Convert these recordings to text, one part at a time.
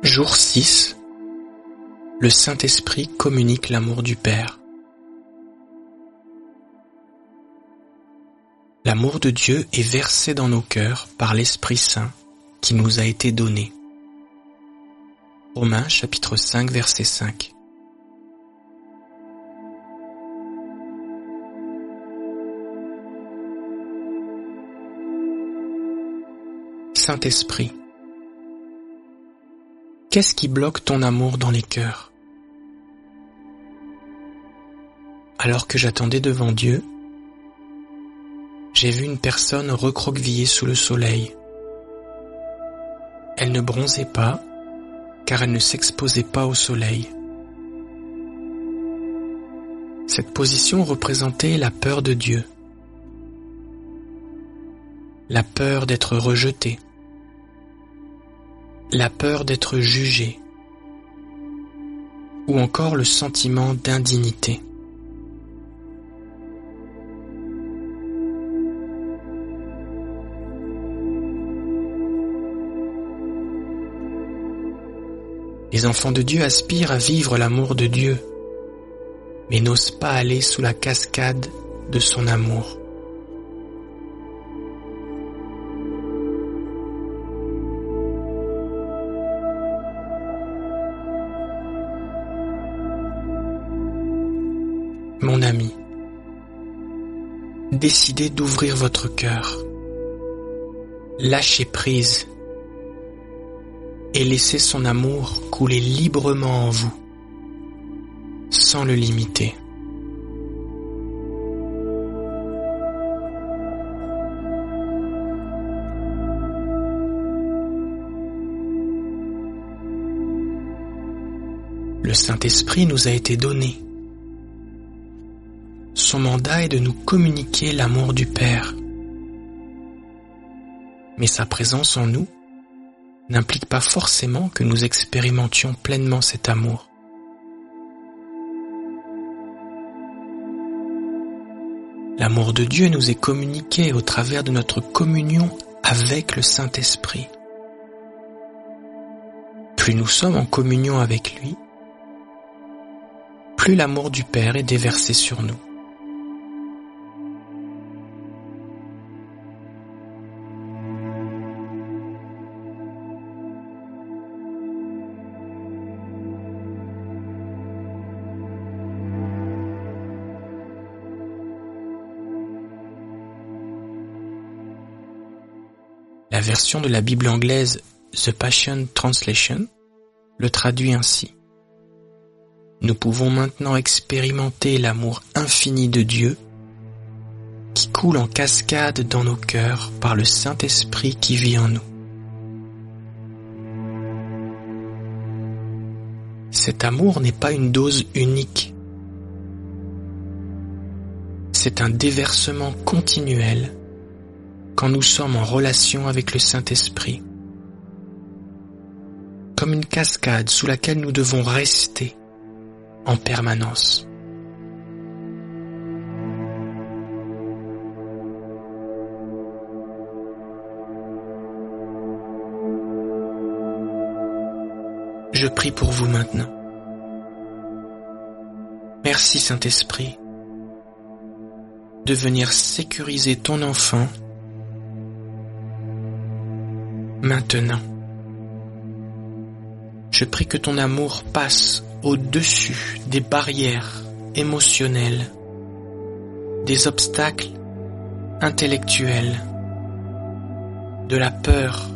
Jour 6. Le Saint-Esprit communique l'amour du Père. L'amour de Dieu est versé dans nos cœurs par l'Esprit Saint qui nous a été donné. Romains chapitre 5 verset 5. Saint-Esprit, qu'est-ce qui bloque ton amour dans les cœurs? Alors que j'attendais devant Dieu, j'ai vu une personne recroquevillée sous le soleil. Elle ne bronzait pas, car elle ne s'exposait pas au soleil. Cette position représentait la peur de Dieu, la peur d'être rejeté, la peur d'être jugé, ou encore le sentiment d'indignité. Les enfants de Dieu aspirent à vivre l'amour de Dieu, mais n'osent pas aller sous la cascade de son amour. Mon ami, décidez d'ouvrir votre cœur, lâchez prise et laissez son amour couler librement en vous, sans le limiter. Le Saint-Esprit nous a été donné. Son mandat est de nous communiquer l'amour du Père. Mais sa présence en nous n'implique pas forcément que nous expérimentions pleinement cet amour. L'amour de Dieu nous est communiqué au travers de notre communion avec le Saint-Esprit. Plus nous sommes en communion avec lui, plus l'amour du Père est déversé sur nous. La version de la Bible anglaise The Passion Translation le traduit ainsi. Nous pouvons maintenant expérimenter l'amour infini de Dieu qui coule en cascade dans nos cœurs par le Saint-Esprit qui vit en nous. Cet amour n'est pas une dose unique. C'est un déversement continuel quand nous sommes en relation avec le Saint-Esprit, comme une cascade sous laquelle nous devons rester en permanence. Je prie pour vous maintenant. Merci Saint-Esprit de venir sécuriser ton enfant maintenant. Je prie que ton amour passe au-dessus des barrières émotionnelles, des obstacles intellectuels, de la peur,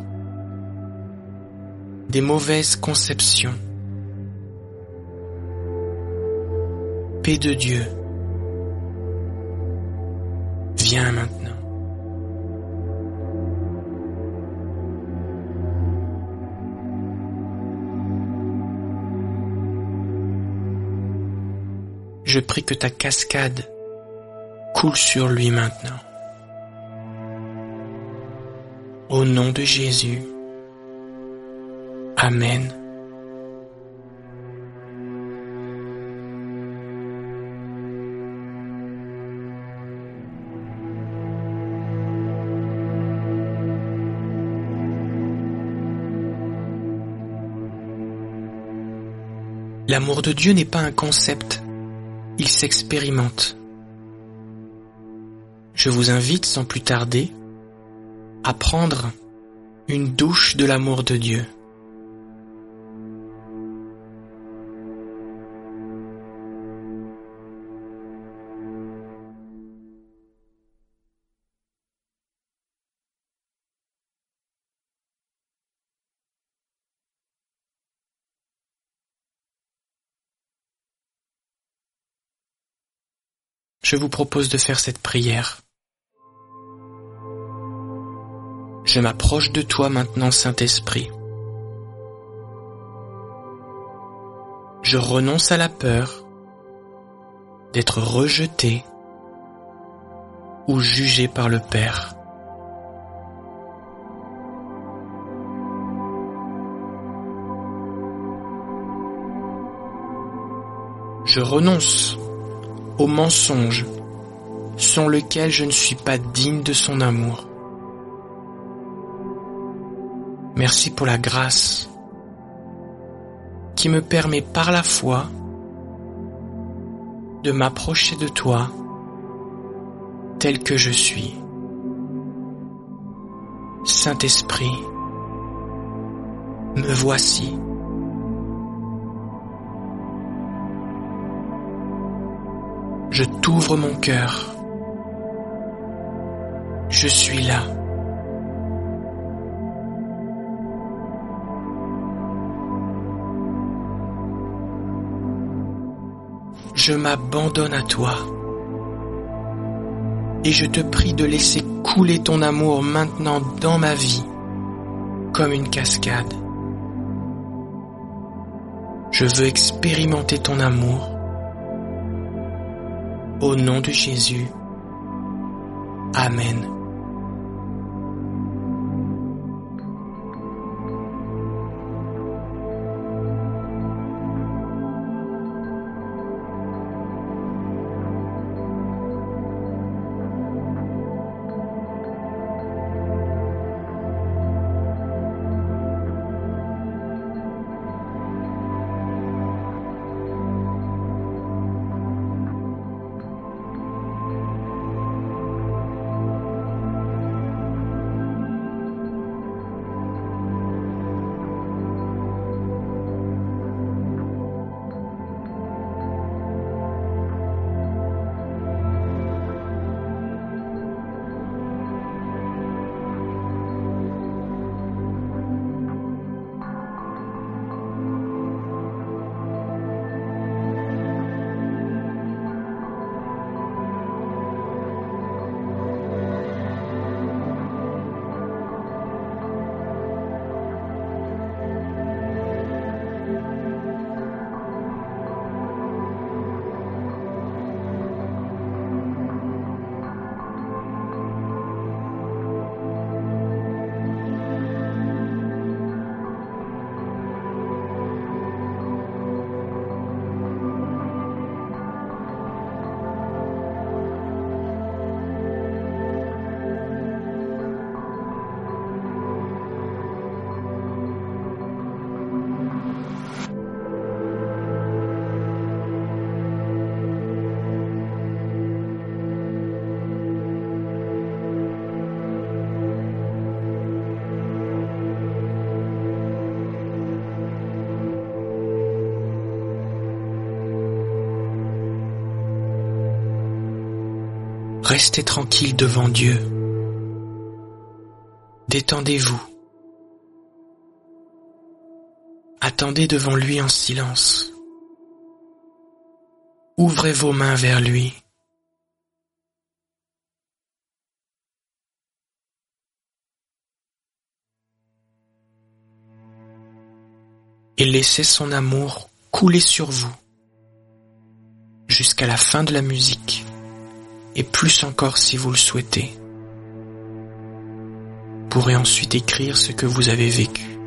des mauvaises conceptions. Paix de Dieu, viens maintenant. Je prie que ta cascade coule sur lui maintenant. Au nom de Jésus. Amen. L'amour de Dieu n'est pas un concept, il s'expérimente. Je vous invite sans plus tarder à prendre une douche de l'amour de Dieu. Je vous propose de faire cette prière. Je m'approche de toi maintenant, Saint-Esprit. Je renonce à la peur d'être rejeté ou jugé par le Père. Je renonce au mensonge sans lequel je ne suis pas digne de son amour. Merci pour la grâce qui me permet par la foi de m'approcher de toi tel que je suis. Saint-Esprit, me voici. Je t'ouvre mon cœur. Je suis là. Je m'abandonne à toi. Et je te prie de laisser couler ton amour maintenant dans ma vie, comme une cascade. Je veux expérimenter ton amour. Au nom de Jésus. Amen. Restez tranquille devant Dieu. Détendez-vous. Attendez devant lui en silence. Ouvrez vos mains vers lui. Et laissez son amour couler sur vous jusqu'à la fin de la musique. Et plus encore si vous le souhaitez. Vous pourrez ensuite écrire ce que vous avez vécu.